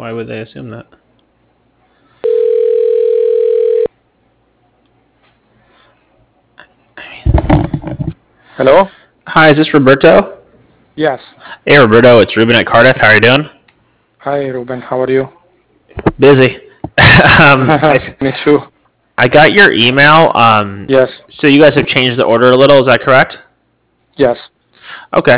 Why would they assume that? Hello? Hi, is this Roberto? Yes. Hey, Roberto, it's Ruben at Cardiff. How are you doing? Hi, Ruben. How are you? Busy. Me too. I got your email. Yes. So you guys have changed the order a little. Is that correct? Yes. Okay.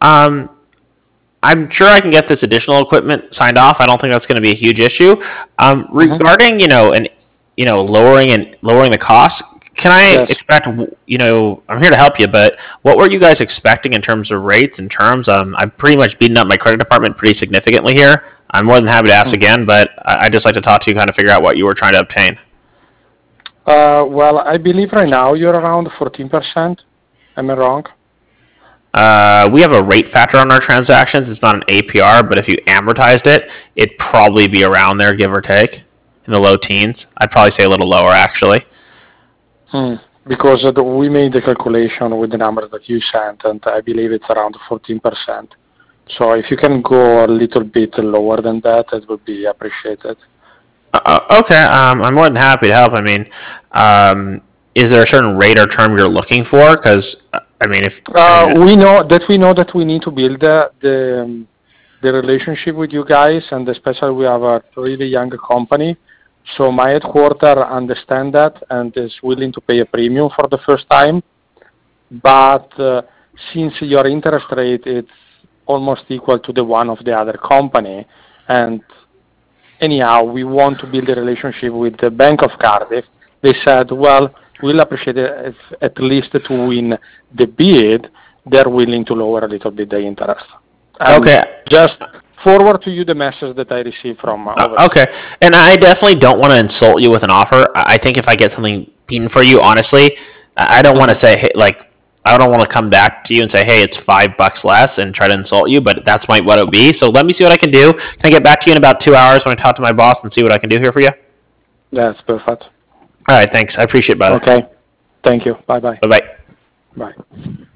I'm sure I can get this additional equipment signed off. I don't think that's going to be a huge issue. Mm-hmm. Regarding, lowering the cost, can I Yes. expect, I'm here to help you, but what were you guys expecting in terms of rates and terms? I've pretty much beaten up my credit department pretty significantly here. I'm more than happy to ask Mm. again, but I'd just like to talk to you, kind of figure out what you were trying to obtain. Well, I believe right now you're around 14%. Am I wrong? We have a rate factor on our transactions. It's not an APR, but if you amortized it, it'd probably be around there, give or take, in the low teens. I'd probably say a little lower, actually. Because we made the calculation with the number that you sent, and I believe it's around 14%. So if you can go a little bit lower than that, it would be appreciated. Okay, I'm more than happy to help. I mean, is there a certain rate or term you're looking for? Because We know that we need to build the relationship with you guys, and especially we have a really young company. So my headquarter understand that and is willing to pay a premium for the first time. But since your interest rate is almost equal to the one of the other company, and anyhow we want to build a relationship with the Bank of Cardiff, they said, well, we'll appreciate it if at least to win the bid, they're willing to lower a little bit the interest. And okay, just forward to you the message that I received from overseas. okay, and I definitely don't want to insult you with an offer. I think if I get something beaten for you, honestly, I don't want to Mhm. say, hey, like, I don't want to come back to you and say, hey, it's $5 less and try to insult you, but that's what it would be. So let me see what I can do. Can I get back to you in about 2 hours when I talk to my boss and see what I can do here for you? That's perfect. All right, thanks. I appreciate it, brother. Okay. Thank you. Bye bye. Bye bye. Bye.